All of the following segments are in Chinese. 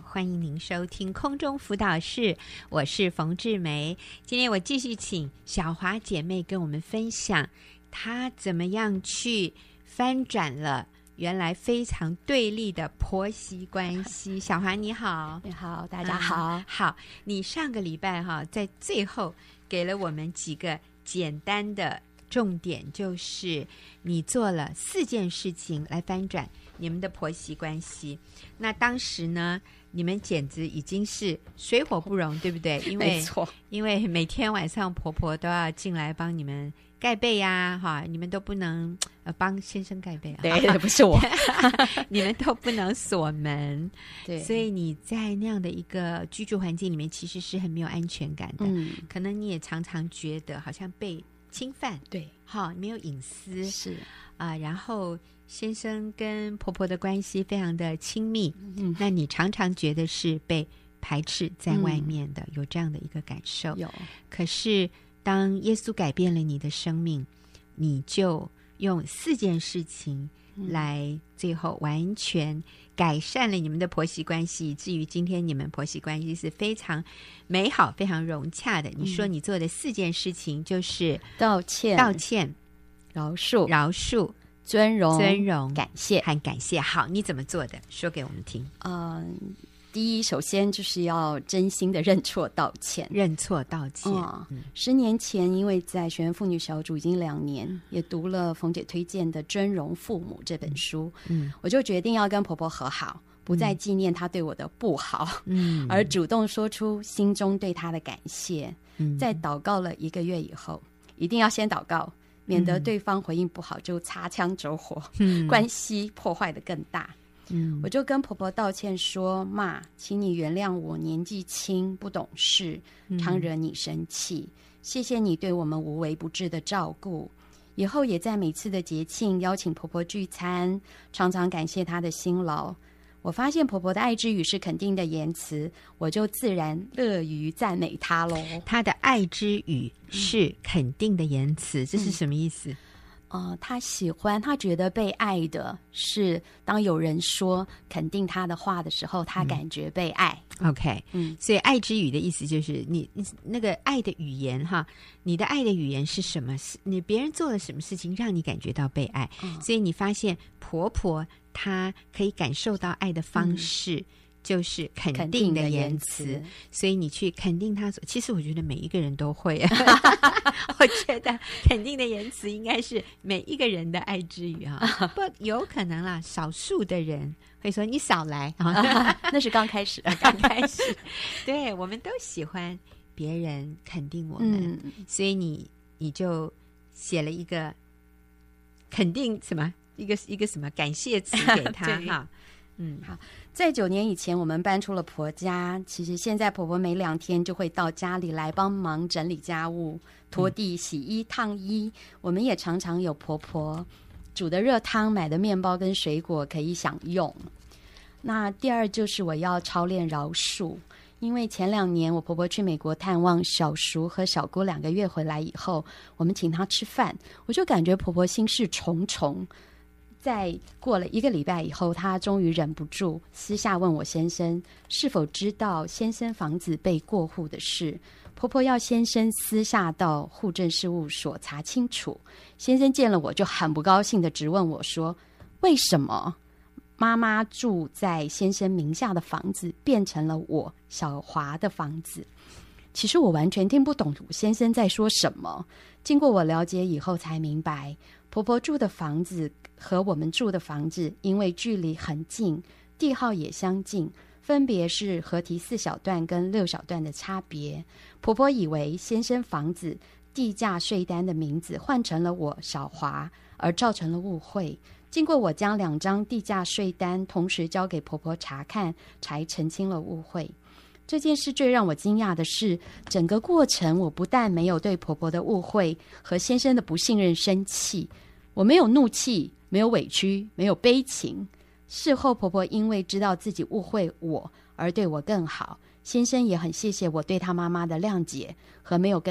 欢迎您收听空中辅导室，我是冯志梅。今天我继续请小华姐妹跟我们分享她怎么样去翻转了原来非常对立的婆媳关系。小华你好。 你好，大家好。 好，你上个礼拜在最后给了我们几个简单的重点，就是你做了4件事情来翻转你们的婆媳关系。那当时呢，你们简直已经是水火不容，对不对？ 没错， 因为每天晚上婆婆都要进来帮你们盖被呀，你们都不能帮先生盖被， 对，不是我你们都不能锁门， 对， 所以你在那样的一个居住环境里面，其实是很没有安全感的。可能你也常常觉得好像被侵犯， 对， 没有隐私， 是然后先生跟婆婆的关系非常的亲密，那你常常觉得是被排斥在外面的，有这样的一个感受。 有， 可是当耶稣改变了你的生命，你就用4件事情来最后完全改善了你们的婆媳关系，以至于今天你们婆媳关系是非常美好非常融洽的。你说你做的4件事情就是道歉、饶恕、尊荣、感谢和感谢。好，你怎么做的？说给我们听。 第一，首先就是要真心的认错道歉。10年前，因为在学员妇女小组已经2年，也读了冯姐推荐的《尊荣父母》这本书，我就决定要跟婆婆和好，不再纪念她对我的不好，而主动说出心中对她的感谢。在祷告了1个月以后，一定要先祷告，免得对方回应不好就擦枪走火，关系破坏得更大。我就跟婆婆道歉说，妈，请你原谅我年纪轻不懂事，常惹你生气，谢谢你对我们无微不至的照顾，以后也在每次的节庆邀请婆婆聚餐，常常感谢她的辛劳。我发现婆婆的爱之语是肯定的言辞，我就自然乐于赞美她咯。 她的爱之语是肯定的言辞，这是什么意思？ 他喜欢，他觉得被爱的是当有人说肯定他的话的时候，他感觉被爱。 OK， 所以爱之语的意思就是你那个爱的语言你的爱的语言是什么？你别人做了什么事情让你感觉到被爱？所以你发现婆婆她可以感受到爱的方式。就是肯定的言辞，所以你去肯定他。其实我觉得每一个人都会我觉得肯定的言辞应该是每一个人的爱之语不有可能啦，少数的人会说你少来那是刚开始对，我们都喜欢别人肯定我们，所以你就写了一个肯定什么一个什么感谢词给他好，在9年以前我们搬出了婆家，其实现在婆婆每2天就会到家里来帮忙整理家务、拖地、洗衣、烫衣。我们也常常有婆婆煮的热汤、买的面包跟水果可以享用。那第二就是我要操练饶恕，因为前2年我婆婆去美国探望小叔和小姑2个月回来以后，我们请她吃饭，我就感觉婆婆心事重重。在过了1个礼拜以后，她终于忍不住私下问我先生是否知道先生房子被过户的事，婆婆要先生私下到户政事务所查清楚。先生见了我就很不高兴的质问我说，为什么妈妈住在先生名下的房子变成了我小华的房子？其实我完全听不懂先生在说什么，经过我了解以后才明白，婆婆住的房子和我们住的房子因为距离很近，地号也相近，分别是河堤4小段跟6小段的差别。婆婆以为先生房子地价税单的名字换成了我小华，而造成了误会。经过我将2张地价税单同时交给婆婆查看，才澄清了误会。这件事最让我惊讶的是，整个过程我不但没有对婆婆的误会和先生的不信任生气，我没有怒气，没有委屈，没有悲情。事后婆婆因为知道自己误会我而对我更好，先生也很谢谢我对他妈妈的谅解和没有跟他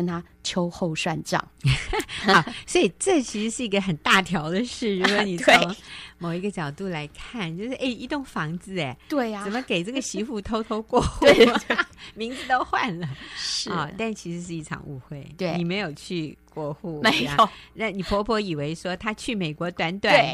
秋后算账。 好，所以这其实是一个很大条的事。如果你从某一个角度来看，就是一栋房子， 对呀， 怎么给这个媳妇偷偷过户？ 对对对， 名字都换了， 是但其实是一场误会。 对， 你没有去过户， 没有。 那你婆婆以为说她去美国短短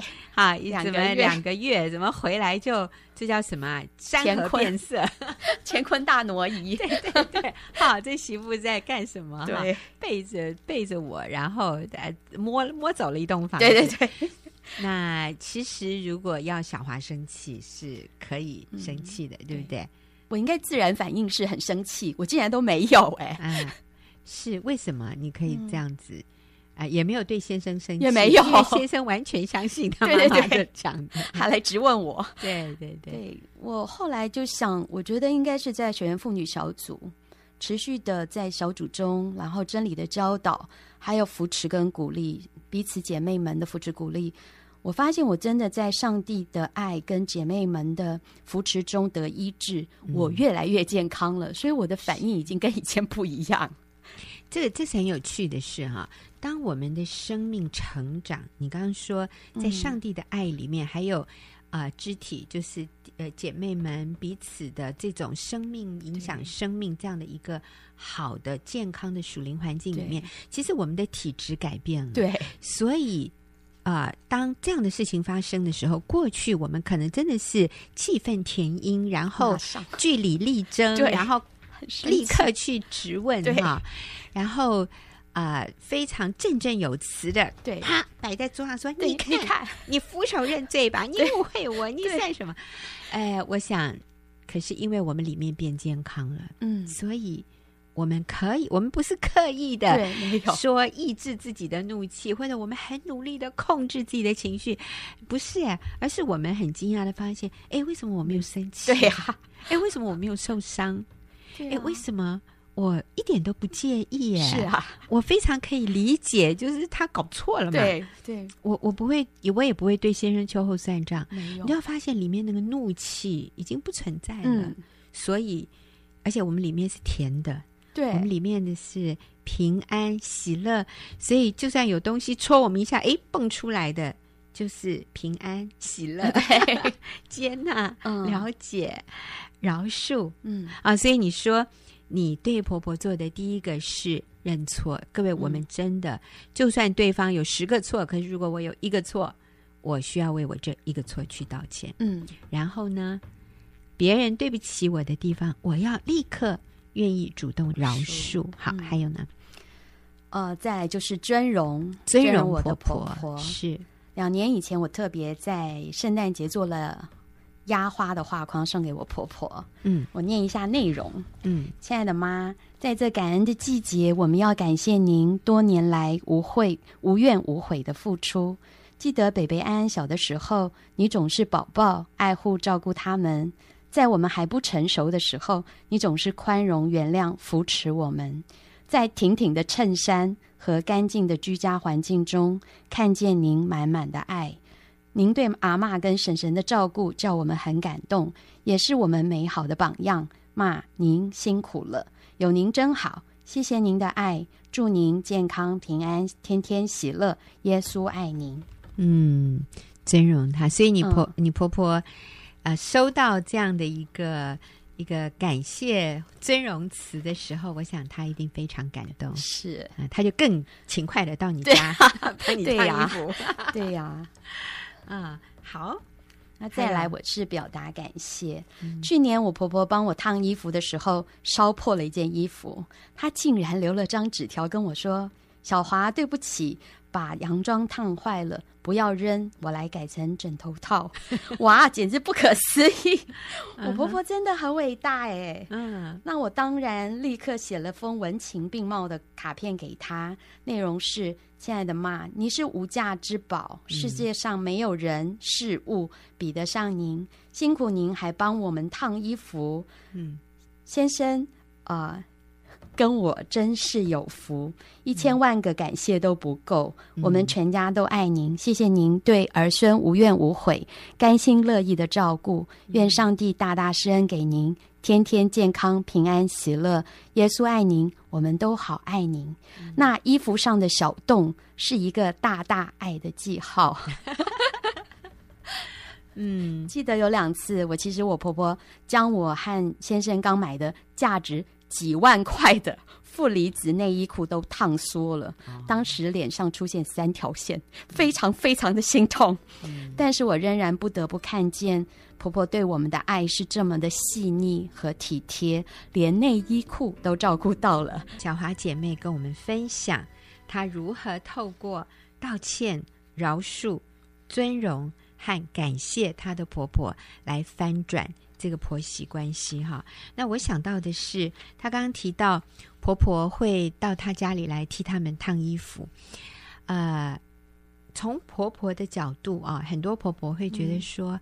2个月，怎么回来就这叫什么山河变色， 乾坤大挪移？ 对对对，好，这媳妇在干什么？ 对， 背着我，然后摸走了一栋房子。 对对对。 那其实如果要小华生气是可以生气的，对不对？ 我应该自然反应是很生气，我竟然都没有是为什么你可以这样子？也没有对先生生气， 也没有， 因为先生完全相信他妈妈的讲的， 还来质问我。 对对对， 对，我后来就想，我觉得应该是在学员妇女小组持续的在小组中，然后真理的教导，还有扶持跟鼓励彼此姐妹们的扶持鼓励。我发现我真的在上帝的爱跟姐妹们的扶持中得医治，我越来越健康了，所以我的反应已经跟以前不一样。 这是很有趣的事哈。当我们的生命成长，你刚刚说在上帝的爱里面，还有肢体，就是姐妹们彼此的这种生命影响生命这样的一个好的健康的属灵环境里面，其实我们的体质改变了。 对， 所以当这样的事情发生的时候，过去我们可能真的是气愤填膺，然后据理力争，然后立刻去质问哈，然后非常振振有词的， 对， 啪摆在桌上说：“你看，你俯首认罪吧，你误会我，你算什么？”我想，可是因为我们里面变健康了，所以我们不是刻意的说抑制自己的怒气，或者我们很努力的控制自己的情绪，不是而是我们很惊讶的发现，为什么我没有生气？ 对呀， 为什么我没有受伤？为什么我一点都不介意？ 是啊， 我非常可以理解，就是他搞错了嘛。 对， 我不会，我也不会对先生秋后算账。 没有， 你就要发现里面那个怒气已经不存在了。所以，而且我们里面是甜的， 对， 我们里面的是平安喜乐。所以，就算有东西戳我们一下，蹦出来的就是平安喜乐、接纳、了解、饶恕。所以你说你对婆婆做的第一个是认错。各位，我们真的就算对方有10个错，可是如果我有1个错，我需要为我这1个错去道歉。然后呢，别人对不起我的地方，我要立刻愿意主动饶恕。好，还有呢？ 再来就是尊荣我的婆婆。 是 2年以前，我特别在圣诞节做了压花的画框送给我婆婆。我念一下内容。亲爱的妈，在这感恩的季节，我们要感谢您多年来无怨无悔的付出。记得北北安安小的时候，你总是宝宝爱护照顾他们，在我们还不成熟的时候，你总是宽容原谅扶持我们，在挺挺的衬衫和干净的居家环境中，看见您满满的爱。您对阿嬷跟婶婶的照顾叫我们很感动，也是我们美好的榜样。妈，您辛苦了，有您真好，谢谢您的爱，祝您健康平安，天天喜乐，耶稣爱您。 尊荣她。所以你婆婆收到这样的一个感谢尊荣词的时候，我想她一定非常感动。 是她就更勤快的到你家帮你烫衣服。 对呀好， 那再来我是表达感谢。去年我婆婆帮我烫衣服的时候，烧破了一件衣服，她竟然留了张纸条跟我说：“小华，对不起，把洋装烫坏了，不要扔，我来改成枕头套。”哇，简直不可思议！我婆婆真的很伟大哎。那我当然立刻写了封文情并茂的卡片给她，内容是：亲爱的妈，你是无价之宝，世界上没有人事物比得上您，辛苦您还帮我们烫衣服。先生跟我真是有福，1000万个感谢都不够。我们全家都爱您，谢谢您对儿孙无怨无悔、甘心乐意的照顾。愿上帝大大施恩给您，天天健康、平安、喜乐。耶稣爱您，我们都好爱您。那衣服上的小洞是一个大大爱的记号。记得有2次，我婆婆将我和先生刚买的价值几万块的负离子内衣裤都烫缩了，当时脸上出现3条线，非常非常的心痛。但是我仍然不得不看见婆婆对我们的爱是这么的细腻和体贴，连内衣裤都照顾到了。 小华姐妹跟我们分享她如何透过道歉、饶恕、尊荣和感谢她的婆婆来翻转这个婆媳关系哈。那我想到的是，她刚刚提到婆婆会到她家里来替他们烫衣服，从婆婆的角度啊，很多婆婆会觉得说，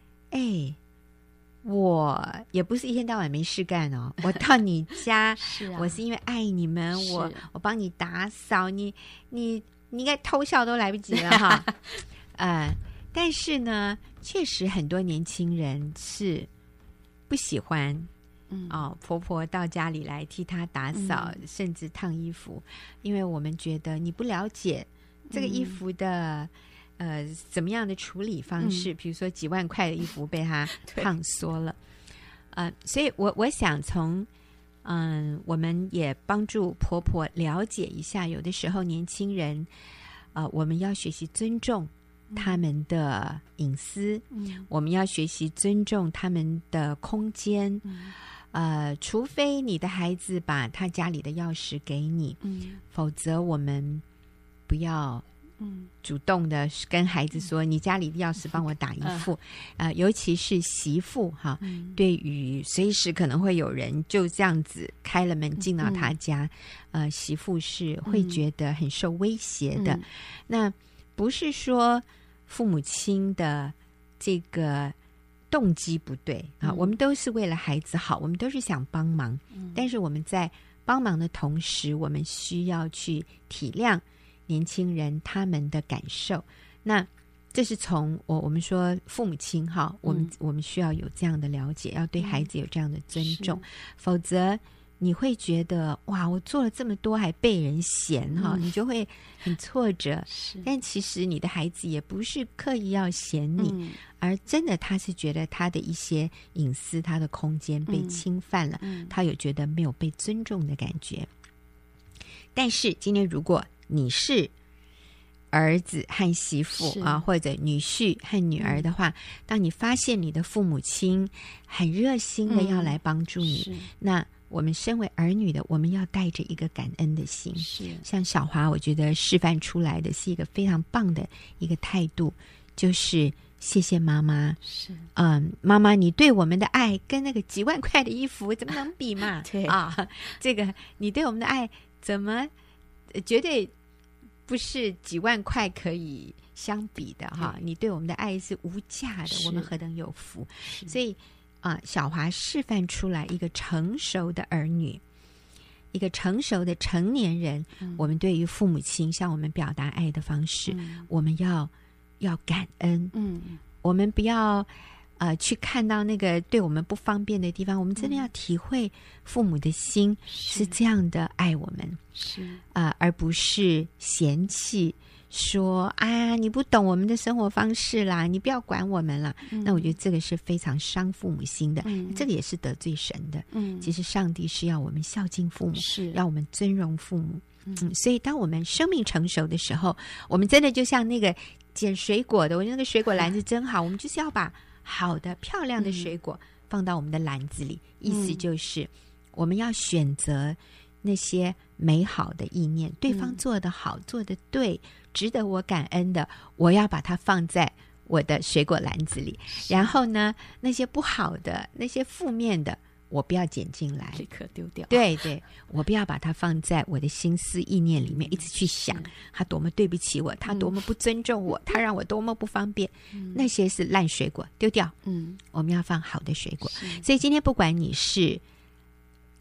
我也不是一天到晚没事干哦，我到你家我是因为爱你们，我帮你打扫，你应该偷笑都来不及了哈。但是呢，确实很多年轻人是不喜欢婆婆到家里来替她打扫，甚至烫衣服，因为我们觉得你不了解这个衣服的怎么样的处理方式，比如说几万块的衣服被她烫缩了。所以我想从我们也帮助婆婆了解一下，有的时候年轻人我们要学习尊重他们的隐私，我们要学习尊重他们的空间，除非你的孩子把他家里的钥匙给你，否则我们不要主动的跟孩子说你家里的钥匙帮我打一副，尤其是媳妇哈，对于随时可能会有人就这样子开了门进到他家，媳妇是会觉得很受威胁的。那不是说父母亲的这个动机不对啊，我们都是为了孩子好，我们都是想帮忙，但是我们在帮忙的同时，我们需要去体谅年轻人他们的感受。那这是从我们说父母亲哈，我们需要有这样的了解，要对孩子有这样的尊重，否则你会觉得哇，我做了这么多还被人嫌哈，你就会很挫折。但其实你的孩子也不是刻意要嫌你，而真的他是觉得他的一些隐私、他的空间被侵犯了，他有觉得没有被尊重的感觉。但是今天如果你是儿子和媳妇或者女婿和女儿的话，当你发现你的父母亲很热心的要来帮助你，那我们身为儿女的，我们要带着一个感恩的心。像小华我觉得示范出来的是一个非常棒的一个态度，就是谢谢妈妈。妈妈你对我们的爱跟那个几万块的衣服怎么能比嘛？对这个你对我们的爱怎么绝对不是几万块可以相比的哈！你对我们的爱是无价的，我们何等有福！所以小华示范出来一个成熟的儿女，一个成熟的成年人，我们对于父母亲向我们表达爱的方式，我们要感恩，我们不要去看到那个对我们不方便的地方，我们真的要体会父母的心是这样的爱我们，而不是嫌弃说你不懂我们的生活方式啦，你不要管我们啦。那我觉得这个是非常伤父母心的，这个也是得罪神的。其实上帝是要我们孝敬父母，让我们尊荣父母。所以当我们生命成熟的时候，我们真的就像那个捡水果的，我觉得那个水果篮子真好，我们就是要把好的漂亮的水果放到我们的篮子里，意思就是我们要选择那些美好的意念，对方做得好，做得对，值得我感恩的，我要把它放在我的水果篮子里。然后呢，那些不好的，那些负面的，我不要捡进来， 立刻丢掉。 对，我不要把它放在我的心思意念里面，一直去想他多么对不起我，他多么不尊重我，他让我多么不方便。那些是烂水果，丢掉。我们要放好的水果。所以今天不管你是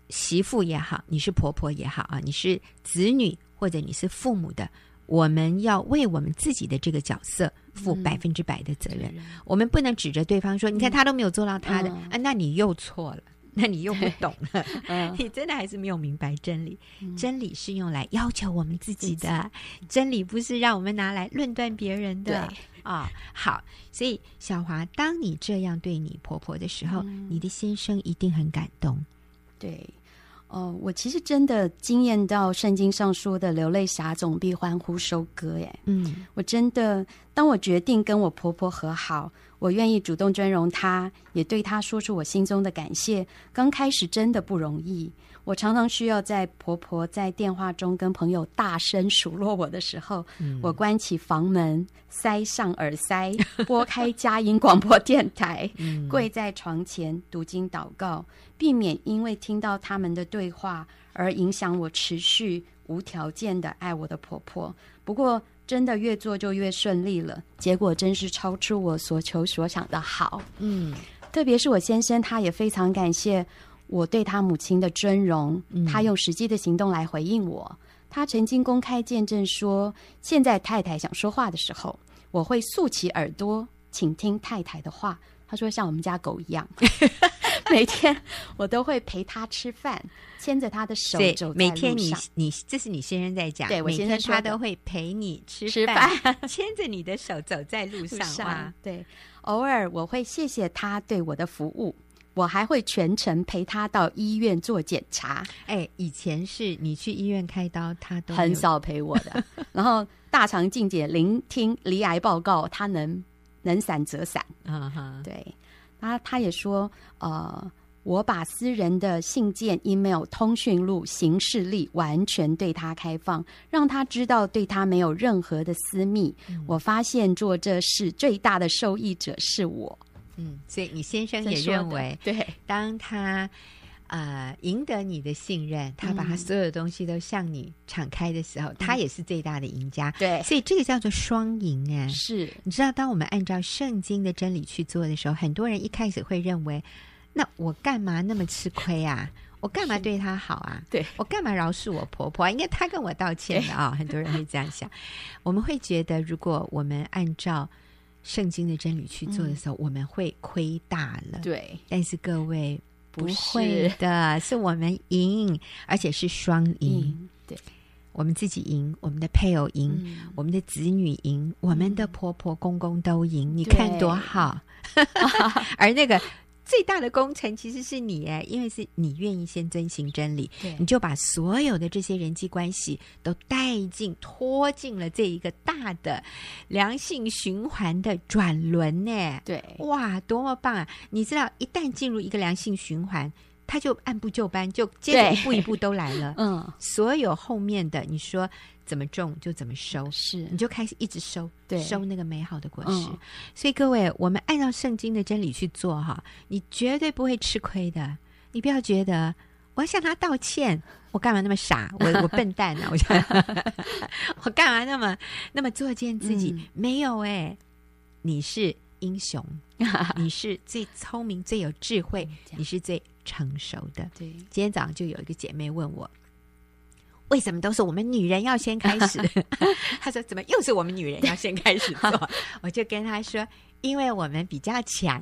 媳妇也好，你是婆婆也好啊，你是子女或者你是父母的，我们要为我们自己的这个角色负100%的责任。我们不能指着对方说，你看他都没有做到他的，那你又错了，那你又不懂了，你真的还是没有明白真理。真理是用来要求我们自己的，真理不是让我们拿来论断别人的。好，所以小华，当你这样对你婆婆的时候，你的先生一定很感动。 对，我其实真的惊艳到圣经上说的流泪撒种必欢呼收割耶。我真的，当我决定跟我婆婆和好，我愿意主动尊荣她，也对她说出我心中的感谢。刚开始真的不容易，我常常需要在婆婆在电话中跟朋友大声数落我的时候，我关起房门，塞上耳塞，拨开佳音广播电台，跪在床前读经祷告，避免因为听到他们的对话而影响我持续无条件的爱我的婆婆。不过真的越做就越顺利了，结果真是超出我所求所想的好。特别是我先生，他也非常感谢我对他母亲的尊荣，他用实际的行动来回应我。他曾经公开见证说，现在太太想说话的时候，我会竖起耳朵倾听太太的话。他说像我们家狗一样每天我都会陪他吃饭，牵着他的手走在路上。 每天你这是你先生在讲， 对，我先生说他都会陪你吃饭牵着你的手走在路上。 对，偶尔我会谢谢他对我的服务，我还会全程陪他到医院做检查。 以前是你去医院开刀，他都很少陪我的然后大肠镜检、聆听罹癌报告，他能闪则闪。对，他也说我把私人的信件、email、通讯录、行事历完全对他开放，让他知道对他没有任何的私密。我发现做这事最大的受益者是我。 所以你先生也认为， 对， 当他赢得你的信任，他把他所有的东西都向你敞开的时候，他也是最大的赢家。 对， 所以这个叫做双赢。 是， 你知道，当我们按照圣经的真理去做的时候，很多人一开始会认为，那我干嘛那么吃亏啊？我干嘛对他好啊？ 对， 我干嘛饶恕我婆婆？应该她跟我道歉的很多人会这样想。我们会觉得，如果我们按照圣经的真理去做的时候，我们会亏大了。 对， 但是各位不会的，是我们赢，而且是双赢。 对， 我们自己赢，我们的配偶赢，我们的子女赢，我们的婆婆公公都赢。你看多好而那个最大的工程其实是你因为是你愿意先遵行真理，你就把所有的这些人际关系都带进拖进了这一个大的良性循环的转轮对， 哇，多么棒啊！你知道一旦进入一个良性循环，它就按部就班，就接着一步一步都来了所有后面的你说怎么种就怎么收， 是你就开始一直收那个美好的果实所以各位，我们按照圣经的真理去做你绝对不会吃亏的。你不要觉得我要向他道歉，我干嘛那么傻，我笨蛋啊我干嘛那么作践自己没有你是英雄你是最聪明最有智慧你是最成熟的。 对， 今天早上就有一个姐妹问我，为什么都是我们女人要先开始她说怎么又是我们女人要先开始做我就跟她说，因为我们比较强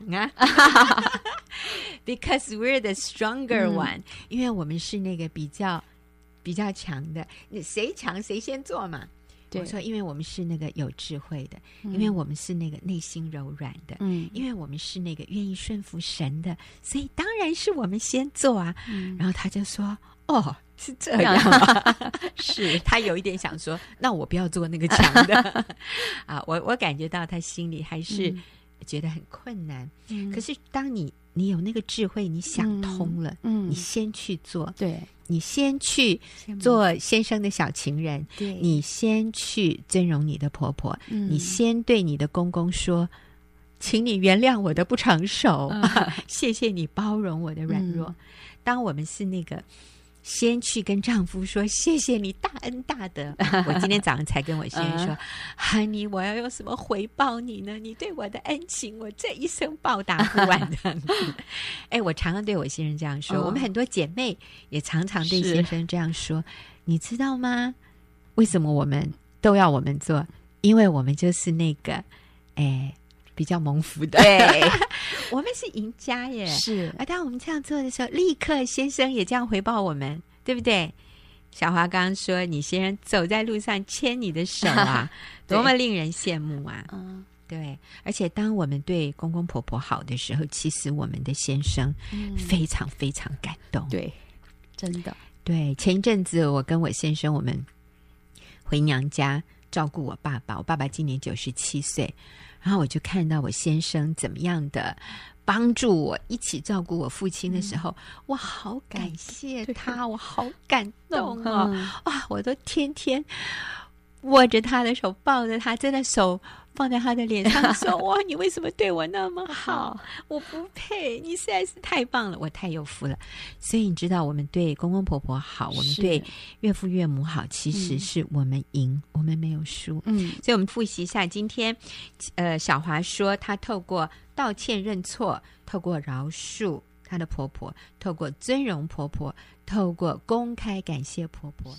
because we're the stronger one因为我们是那个比较强的，谁强谁先做嘛。我说因为我们是那个有智慧的因为我们是那个内心柔软的因为我们是那个愿意顺服神的，所以当然是我们先做然后他就说是这样是他有一点想说那我不要做那个强的我感觉到他心里还是觉得很困难可是当你有那个智慧，你想通了你先去做，对，你先去做先生的小情人，你先去尊荣你的婆婆你先对你的公公说，请你原谅我的不成熟谢谢你包容我的软弱当我们是那个先去跟丈夫说谢谢你大恩大德。我今天早上才跟我先生说Honey 我要用什么回报你呢？你对我的恩情我这一生报答不完这样子。我常常对我先生这样说，我们很多姐妹也常常对先生这样说，你知道吗？为什么我们都要我们做？因为我们就是那个比较蒙福的， 对我们是赢家耶。 是当我们这样做的时候，立刻先生也这样回报我们，对不对？小华刚刚说你先生走在路上牵你的手啊多么令人羡慕啊。对，而且当我们对公公婆婆好的时候，其实我们的先生非常非常感动。 对，真的。 对，前一阵子我跟我先生我们回娘家照顾我爸爸，我爸爸今年97岁，然后我就看到我先生怎么样的帮助我一起照顾我父亲的时候，哇，好感谢他，我好感动哦。哇，我都天天握着他的手，抱着他，真的手放在他的脸上说哇，你为什么对我那么好？我不配，你实在是太棒了，我太有福了。所以你知道，我们对公公婆婆好，我们对岳父岳母好，其实是我们赢，我们没有输。所以我们复习一下今天小华说她透过道歉认错，透过饶恕她的婆婆，透过尊荣婆婆，透过公开感谢婆婆。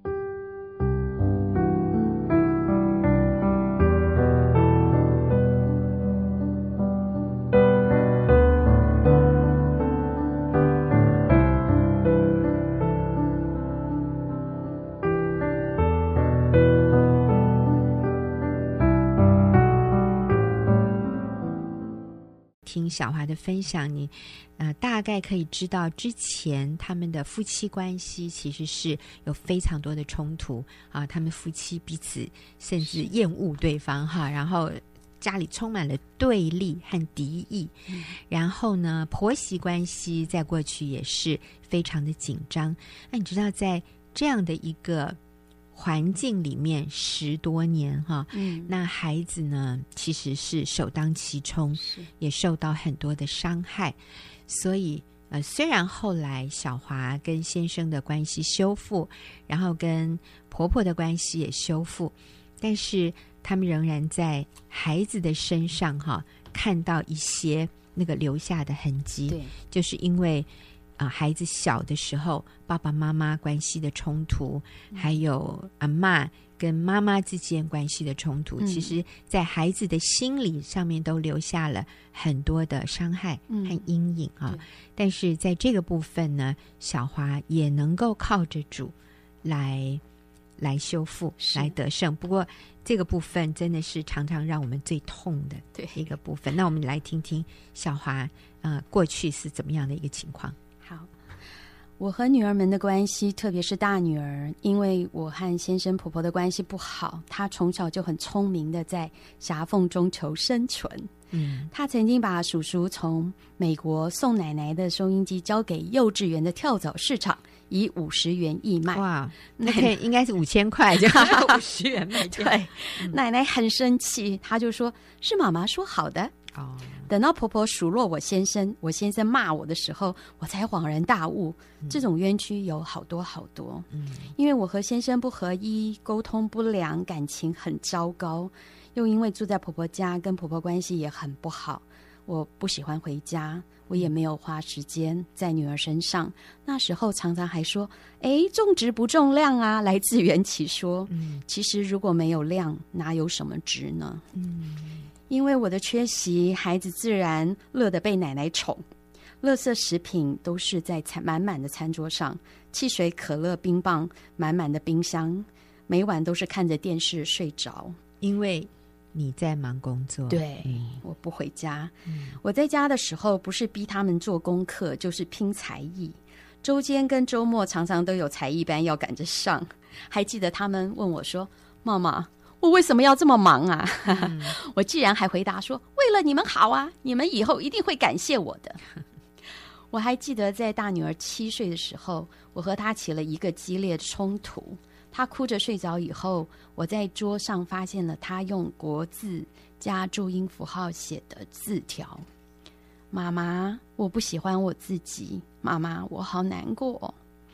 听小华的分享，你大概可以知道之前他们的夫妻关系其实是有非常多的冲突啊，他们夫妻彼此甚至厌恶对方哈，然后家里充满了对立和敌意，然后呢，婆媳关系在过去也是非常的紧张。那你知道在这样的一个环境里面10多年哈，那孩子呢其实是首当其冲，也受到很多的伤害。所以虽然后来小华跟先生的关系修复，然后跟婆婆的关系也修复，但是他们仍然在孩子的身上哈看到一些那个留下的痕迹。对，就是因为孩子小的时候爸爸妈妈关系的冲突，还有阿嬷跟妈妈之间关系的冲突，其实在孩子的心理上面都留下了很多的伤害和阴影啊。但是在这个部分呢，小华也能够靠着主来修复，来得胜。不过这个部分真的是常常让我们最痛的一个部分。那我们来听听小华过去是怎么样的一个情况。 好，我和女儿们的关系，特别是大女儿，因为我和先生婆婆的关系不好，她从小就很聪明的在狭缝中求生存。她曾经把叔叔从美国送奶奶的收音机交给幼稚园的跳蚤市场，以50元义卖。哇， 那应该是5000块，就50元卖掉。 对，奶奶很生气，她就说是妈妈说好的。等到婆婆数落我先生，我先生骂我的时候，我才恍然大悟，这种冤屈有好多好多。因为我和先生不合一，沟通不良，感情很糟糕，又因为住在婆婆家，跟婆婆关系也很不好，我不喜欢回家，我也没有花时间在女儿身上。那时候常常还说重质不重量啊，来自缘起说。其实如果没有量，哪有什么值呢？因为我的缺席，孩子自然乐得被奶奶宠，垃圾食品都是在满满的餐桌上，汽水、可乐、冰棒满满的冰箱，每晚都是看着电视睡着。 因为你在忙工作。 对，我不回家。我在家的时候不是逼他们做功课，就是拼才艺。周间跟周末常常都有才艺班要赶着上。还记得他们问我说，妈妈，我为什么要这么忙啊？我既然还回答说，为了你们好啊，你们以后一定会感谢我的。我还记得在大女儿7岁的时候，我和她起了一个激烈的冲突。她哭着睡着以后，我在桌上发现了她用国字加注音符号写的字条：妈妈，我不喜欢我自己，妈妈，我好难过。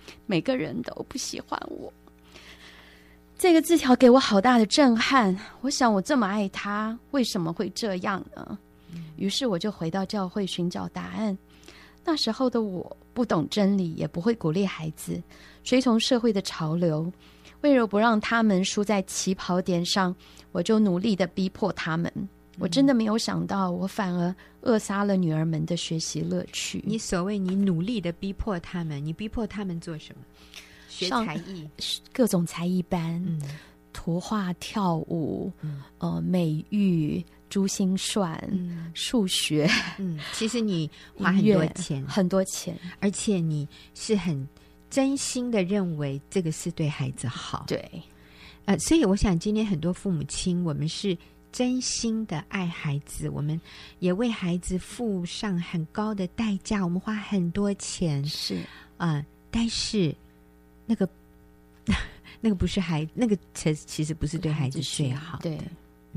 每个人都不喜欢我。这个字条给我好大的震撼，我想我这么爱他，为什么会这样呢？于是我就回到教会寻找答案。那时候的我不懂真理，也不会鼓励孩子，随从社会的潮流。为了不让他们输在起跑点上，我就努力的逼迫他们。我真的没有想到，我反而扼杀了女儿们的学习乐趣。 你所谓你努力的逼迫他们，你逼迫他们做什么？学才艺， 各种才艺班，图画、跳舞，美育、珠心算，数学。 其实你花很多钱， 很多钱， 而且你是很真心的认为这个是对孩子好。 对， 所以我想今天很多父母亲，我们是真心的爱孩子，我们也为孩子付上很高的代价，我们花很多钱， 是但是那个不是那个其实不是对孩子最好的。 对，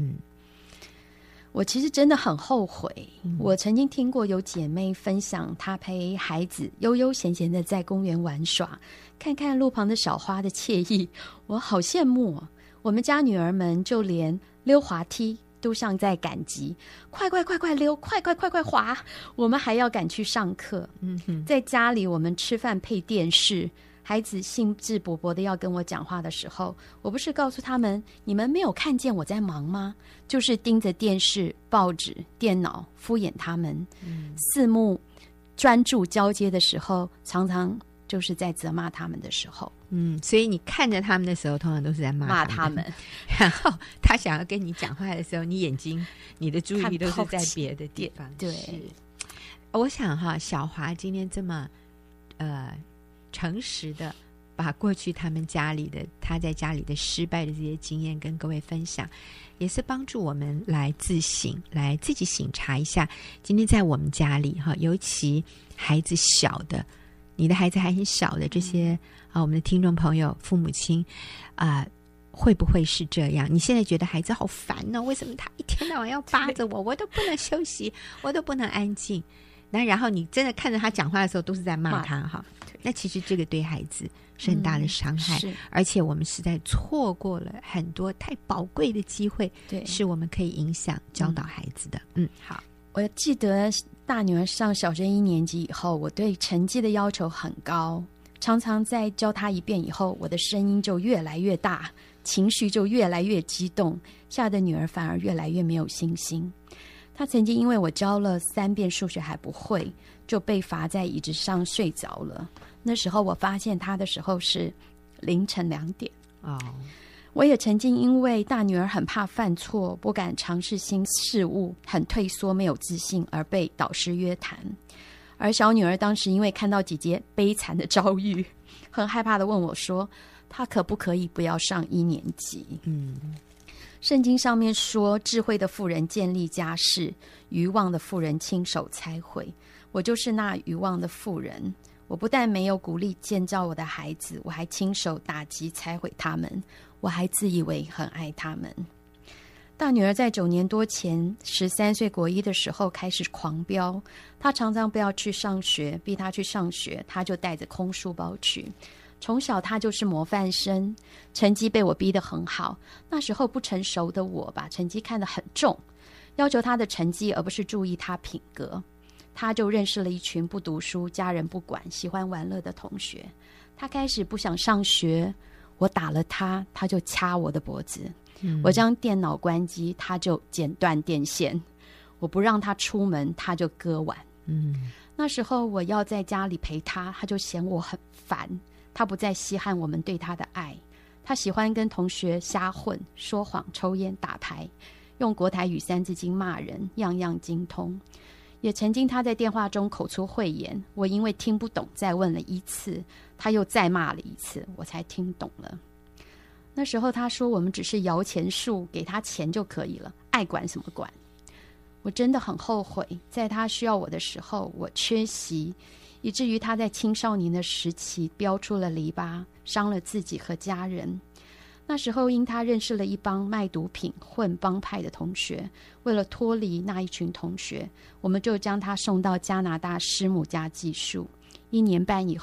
我其实真的很后悔。我曾经听过有姐妹分享，她陪孩子悠悠闲闲的在公园玩耍，看看路旁的小花的惬意，我好羡慕哦。我们家女儿们就连溜滑梯都像在赶集，快快快快溜，快快快快滑，我们还要赶去上课。在家里我们吃饭配电视，孩子兴致勃勃的要跟我讲话的时候，我不是告诉他们，你们没有看见我在忙吗？就是盯着电视、报纸、电脑敷衍他们。四目专注交接的时候，常常就是在责骂他们的时候。 所以你看着他们的时候，通常都是在骂他们。然后他想要跟你讲话的时候，你眼睛、你的注意力都是在别的地方。 对， 我想小华今天这么诚实的把过去他在家里的失败的这些经验跟各位分享，也是帮助我们来自省，来自己省察一下，今天在我们家里尤其孩子小的，你的孩子还很小的这些我们的听众朋友、父母亲会不会是这样？你现在觉得孩子好烦呢？为什么他一天到晚要扒着我，我都不能休息，我都不能安静？然后你真的看着他讲话的时候都是在骂他那其实这个对孩子是很大的伤害，而且我们实在错过了很多太宝贵的机会，对，是我们可以影响教导孩子的。好， 我记得大女儿上小学1年级以后，我对成绩的要求很高，常常在教她一遍以后，我的声音就越来越大，情绪就越来越激动，吓得女儿反而越来越没有信心。她曾经因为我教了3遍数学还不会，就被罚在椅子上睡着了。那时候我发现她的时候是凌晨2点。我也曾经因为大女儿很怕犯错，不敢尝试新事物，很退缩，没有自信，而被导师约谈。而小女儿当时因为看到姐姐悲惨的遭遇，很害怕的问我说，她可不可以不要上1年级？圣经上面说，智慧的妇人建立家室，愚妄的妇人亲手拆毁。我就是那愚妄的妇人，我不但没有鼓励建造我的孩子，我还亲手打击拆毁他们，我还自以为很爱他们。大女儿在9年多前13岁国1的时候开始狂飙，她常常不要去上学，逼她去上学，她就带着空书包去。从小她就是模范生，成绩被我逼得很好。那时候不成熟的我把成绩看得很重，要求她的成绩而不是注意她品格。她就认识了一群不读书、家人不管、喜欢玩乐的同学。她开始不想上学，我打了她，她就掐我的脖子。我将电脑关机，她就剪断电线。我不让她出门，她就割腕。那时候我要在家里陪她，她就嫌我很烦。她不再稀罕我们对她的爱，她喜欢跟同学瞎混、说谎、抽烟、打牌，用国台语3字经骂人，样样精通。也曾经她在电话中口出秽言，我因为听不懂再问了1次，她又再骂了1次，我才听懂了。那时候她说我们只是摇钱树，给她钱就可以了，爱管什么管。我真的很后悔，在她需要我的时候我缺席，以至于她在青少年的时期飙出了篱笆，伤了自己和家人。那时候因她认识了一帮卖毒品、混帮派的同学，为了脱离那一群同学，我们就将她送到加拿大师母家寄宿。1年半以后，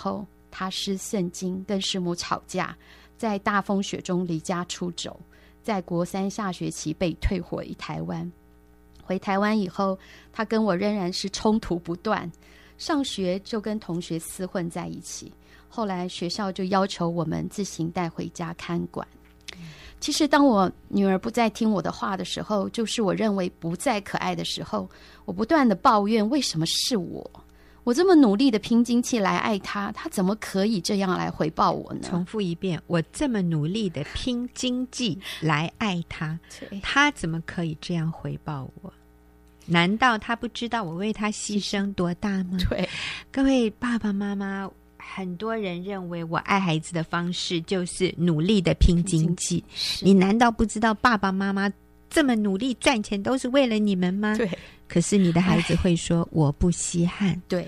他失圣经，跟师母吵架，在大风雪中离家出走，在国3下学期被退回台湾。回台湾以后，他跟我仍然是冲突不断，上学就跟同学厮混在一起，后来学校就要求我们自行带回家看管。其实当我女儿不再听我的话的时候，就是我认为不再可爱的时候，我不断的抱怨为什么是我这么努力的拼经济来爱她，她怎么可以这样来回报我呢？ 重复一遍，我这么努力的拼经济来爱她，她怎么可以这样回报我？难道她不知道我为她牺牲多大吗？ 对， 各位爸爸妈妈，很多人认为我爱孩子的方式就是努力的拼经济，你难道不知道爸爸妈妈这么努力赚钱都是为了你们吗？ 对， 可是你的孩子会说我不稀罕。 对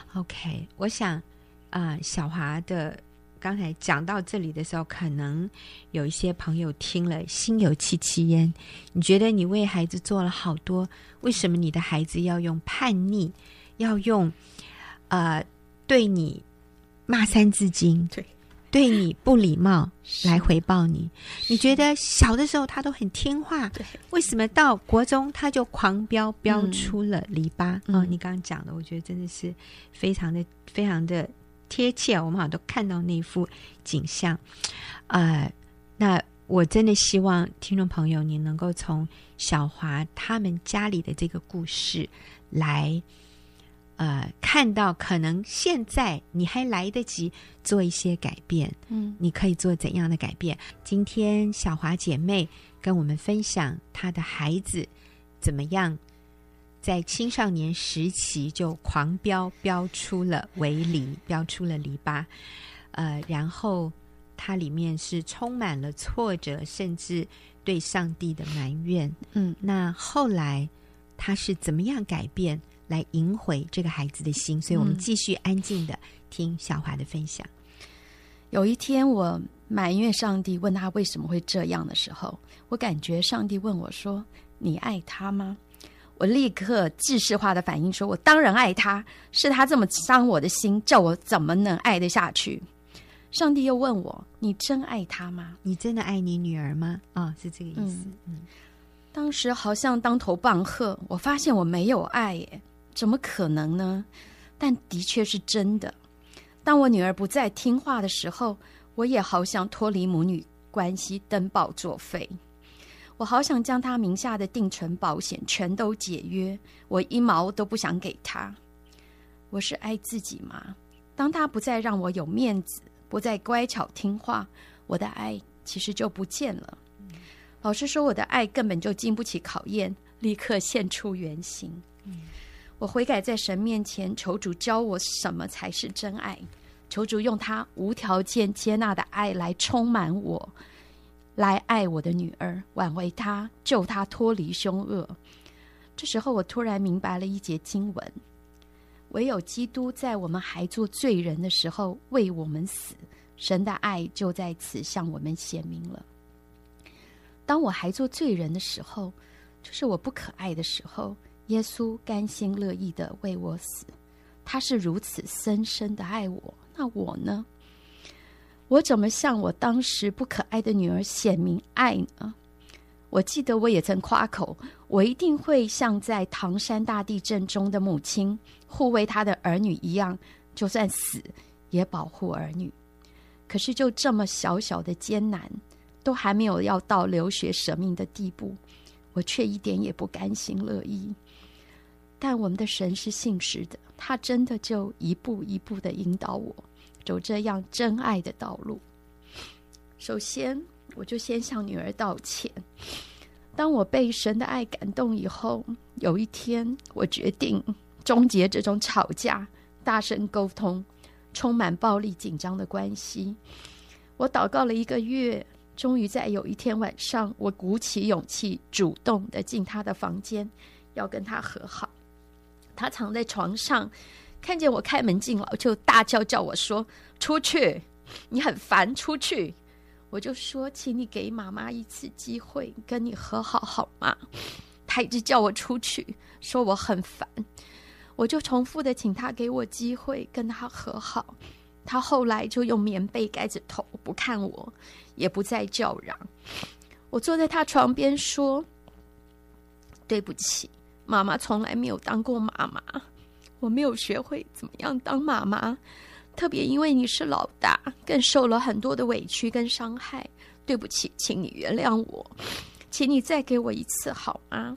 OK， 我想小华的刚才讲到这里的时候，可能有一些朋友听了心有戚戚焉，你觉得你为孩子做了好多，为什么你的孩子要用叛逆，要用对你骂三字经，对你不礼貌来回报你？你觉得小的时候他都很听话，为什么到国中他就狂飙出了篱笆？你刚刚讲的，我觉得真的是非常的贴切，我们好像都看到那幅景象。那我真的希望听众朋友你能够从小华他们家里的这个故事来看到可能现在你还来得及做一些改变，你可以做怎样的改变？今天小华姐妹跟我们分享她的孩子怎么样在青少年时期就狂飙出了围篱，飙出了篱笆，然后它里面是充满了挫折，甚至对上帝的埋怨。那后来他是怎么样改变来赢回这个孩子的心？所以我们继续安静的听小华的分享。 有一天我埋怨上帝，问他为什么会这样的时候，我感觉上帝问我说，你爱他吗？我立刻制式化的反应说，我当然爱他，是他这么伤我的心，叫我怎么能爱得下去？上帝又问我，你真爱他吗？ 你真的爱你女儿吗？是这个意思。 当时好像当头棒喝，我发现我没有爱耶，怎么可能呢？但的确是真的。当我女儿不再听话的时候，我也好想脱离母女关系，登报作废。我好想将她名下的定存保险全都解约，我1毛都不想给她。我是爱自己吗？当她不再让我有面子，不再乖巧听话，我的爱其实就不见了。老实说，我的爱根本就经不起考验，立刻现出原形。我悔改在神面前，求主教我什么才是真爱，求主用他无条件接纳的爱来充满我，来爱我的女儿，挽回她，救她脱离凶恶。这时候我突然明白了一节经文，唯有基督在我们还做罪人的时候为我们死，神的爱就在此向我们显明了。当我还做罪人的时候，就是我不可爱的时候，耶稣甘心乐意的为我死，他是如此深深的爱我。那我呢？我怎么向我当时不可爱的女儿显明爱呢？我记得我也曾夸口，我一定会像在唐山大地震中的母亲护卫她的儿女一样，就算死也保护儿女。可是就这么小小的艰难，都还没有要到流血舍命的地步，我却一点也不甘心乐意。但我们的神是信实的，他真的就一步一步的引导我走这样真爱的道路。首先我就先向女儿道歉。当我被神的爱感动以后，有一天我决定终结这种吵架、大声沟通、充满暴力紧张的关系。我祷告了1个月，终于在有一天晚上，我鼓起勇气主动的进他的房间，要跟他和好。他躺在床上，看见我开门进来，就大叫我说，出去，你很烦，出去。我就说，请你给妈妈一次机会跟你和好好吗？他一直叫我出去，说我很烦。我就重复的请他给我机会跟他和好， 她后来就用棉被盖着头，不看我，也不再叫嚷。我坐在她床边说：“对不起，妈妈从来没有当过妈妈，我没有学会怎么样当妈妈，特别因为你是老大，更受了很多的委屈跟伤害。对不起，请你原谅我，请你再给我一次好吗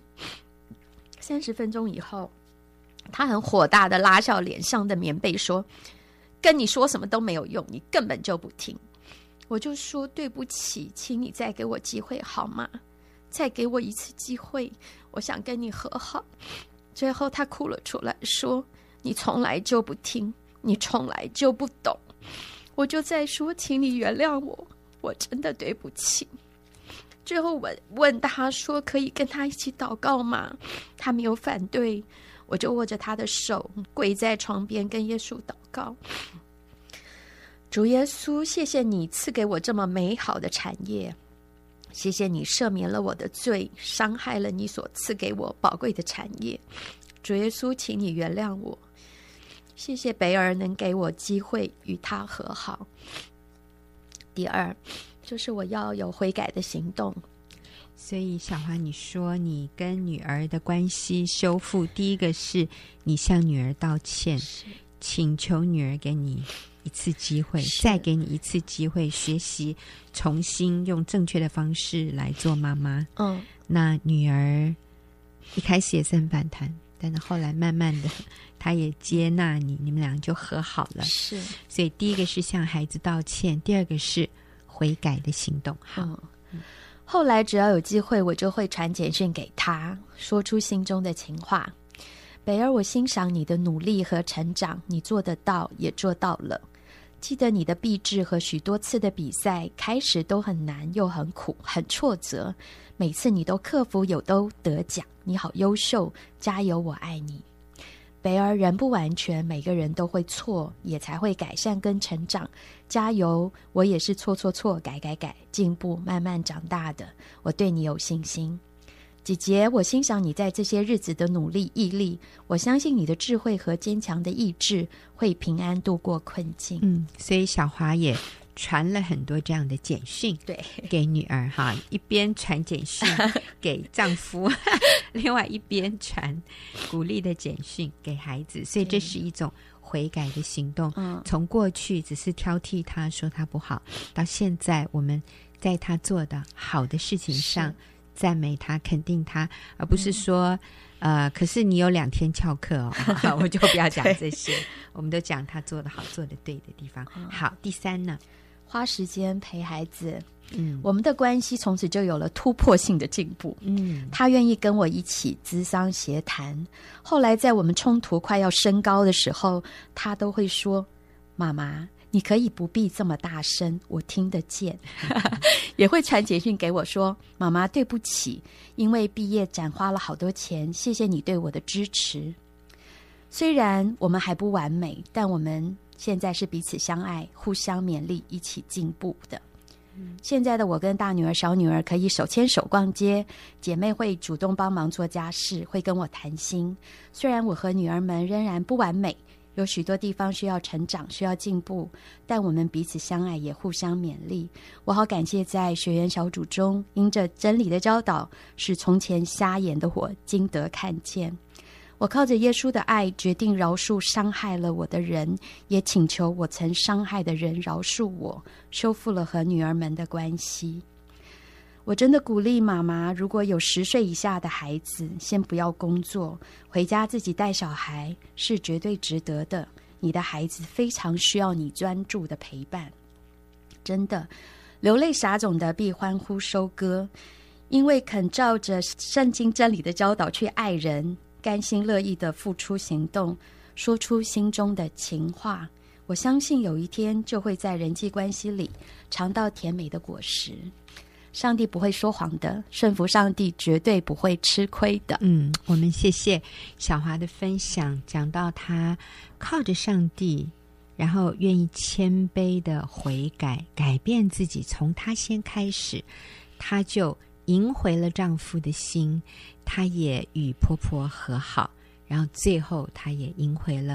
？”30分钟以后，他很火大的拉下脸上的棉被说：“跟你说什么都没有用，你根本就不听。”我就说：“对不起，请你再给我机会好吗？再给我一次机会，我想跟你和好。”最后他哭了出来说：“你从来就不听，你从来就不懂。”我就再说：“请你原谅我，我真的对不起。”最后我问他说：“可以跟他一起祷告吗？”他没有反对，我就握着他的手，跪在床边跟耶稣祷告。主耶稣，谢谢你赐给我这么美好的产业，谢谢你赦免了我的罪，伤害了你所赐给我宝贵的产业。主耶稣，请你原谅我。谢谢北儿能给我机会与他和好。第二，就是我要有悔改的行动。 所以小华，你说你跟女儿的关系修复，第一个是你向女儿道歉，请求女儿给你一次机会，再给你一次机会，学习重新用正确的方式来做妈妈。那女儿一开始也是很反弹，但是后来慢慢的她也接纳你，你们俩就和好了。 是， 所以第一个是向孩子道歉，第二个是悔改的行动。好， 后来只要有机会，我就会传简讯给他，说出心中的情话。北儿，我欣赏你的努力和成长，你做得到，也做到了。记得你的毕制和许多次的比赛，开始都很难又很苦，很挫折，每次你都克服，有都得奖，你好优秀，加油，我爱你。北儿，人不完全，每个人都会错，也才会改善跟成长。加油，我也是错，改，进步，慢慢长大的。我对你有信心。姐姐，我欣赏你在这些日子的努力毅力，我相信你的智慧和坚强的意志会平安度过困境。 所以小华也传了很多这样的简讯给女儿哈，一边传简讯给丈夫另外一边传鼓励的简讯给孩子，所以这是一种悔改的行动。从过去只是挑剔他，说他不好，到现在我们在他做的好的事情上赞美他，肯定他，而不是说可是你有2天翘课哦我就不要讲这些我们都讲他做的好，做的对的地方。好，第三呢， 花时间陪孩子。我们的关系从此就有了突破性的进步。他愿意跟我一起咨商协谈，后来在我们冲突快要升高的时候，他都会说：“妈妈，你可以不必这么大声，我听得见。”也会传简讯给我说：“妈妈，对不起，因为毕业展花了好多钱，谢谢你对我的支持。”虽然我们还不完美，但我们现在是彼此相爱，互相勉励，一起进步的。现在的我跟大女儿、小女儿可以手牵手逛街，姐妹会主动帮忙做家事，会跟我谈心。虽然我和女儿们仍然不完美，有许多地方需要成长，需要进步，但我们彼此相爱，也互相勉励。我好感谢在学员小组中，因着真理的教导，使从前瞎眼的我今得看见。我靠着耶稣的爱，决定饶恕伤害了我的人，也请求我曾伤害的人饶恕我，修复了和女儿们的关系。我真的鼓励妈妈，如果有10岁以下的孩子，先不要工作，回家自己带小孩是绝对值得的。你的孩子非常需要你专注的陪伴。真的，流泪撒种的必欢呼收割，因为肯照着圣经真理的教导去爱人，甘心乐意的付出行动，说出心中的情话。我相信有一天就会在人际关系里尝到甜美的果实。上帝不会说谎的，顺服上帝绝对不会吃亏的。 我们谢谢小华的分享，讲到他靠着上帝，然后愿意谦卑的悔改，改变自己，从他先开始，他就赢回了丈夫的心，他也与婆婆和好，然后最后他也赢回了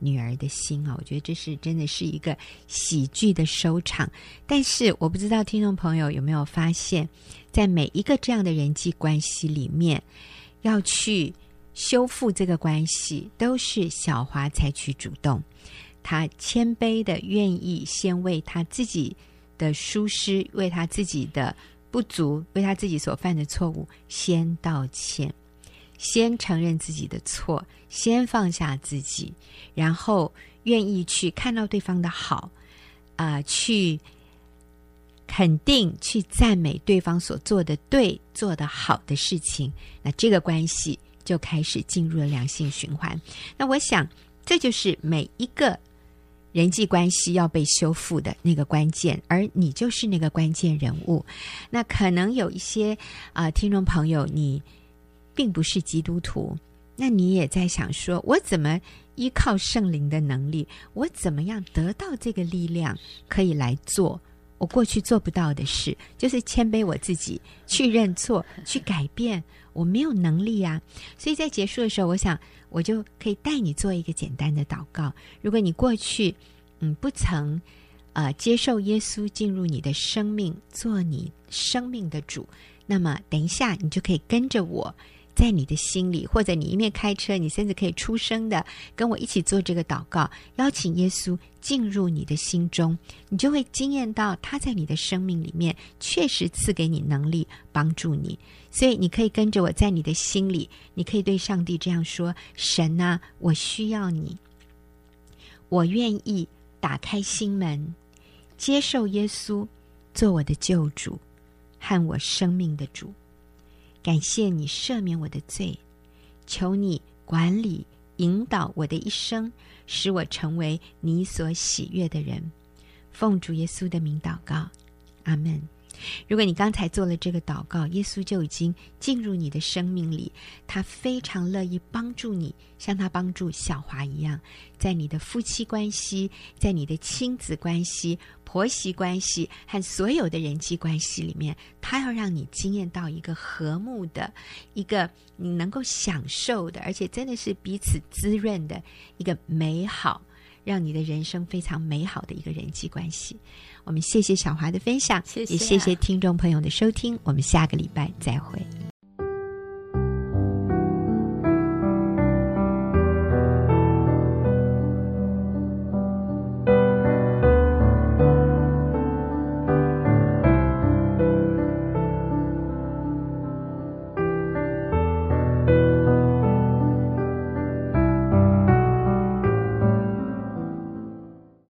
女儿的心啊，我觉得这是真的是一个喜剧的收场。但是我不知道听众朋友有没有发现，在每一个这样的人际关系里面，要去修复这个关系，都是小华采取主动，他谦卑的愿意先为他自己的疏失，为他自己的不足，为他自己所犯的错误先道歉，先承认自己的错，先放下自己，然后愿意去看到对方的好，去肯定，去赞美对方所做的对，做的好的事情，那这个关系就开始进入了良性循环。那我想这就是每一个人际关系要被修复的那个关键，而你就是那个关键人物。那可能有一些听众朋友，你并不是基督徒，那你也在想说，我怎么依靠圣灵的能力，我怎么样得到这个力量，可以来做我过去做不到的事，就是谦卑我自己，去认错，去改变，我没有能力啊。所以在结束的时候，我想我就可以带你做一个简单的祷告。如果你过去不曾接受耶稣进入你的生命，做你生命的主，那么等一下你就可以跟着我，在你的心里，或者你一面开车，你甚至可以出声的跟我一起做这个祷告，邀请耶稣进入你的心中，你就会经验到他在你的生命里面确实赐给你能力，帮助你。所以你可以跟着我，在你的心里，你可以对上帝这样说：神啊，我需要你，我愿意打开心门，接受耶稣做我的救主和我生命的主。感谢你赦免我的罪，求你管理引导我的一生，使我成为你所喜悦的人。奉主耶稣的名祷告，阿们。如果你刚才做了这个祷告，耶稣就已经进入你的生命里，他非常乐意帮助你，像他帮助小华一样，在你的夫妻关系，在你的亲子关系、婆媳关系和所有的人际关系里面，他要让你经验到一个和睦的，一个你能够享受的，而且真的是彼此滋润的一个美好，让你的人生非常美好的一个人际关系。我们谢谢小华的分享， 谢谢， 也谢谢听众朋友的收听，我们下个礼拜再会。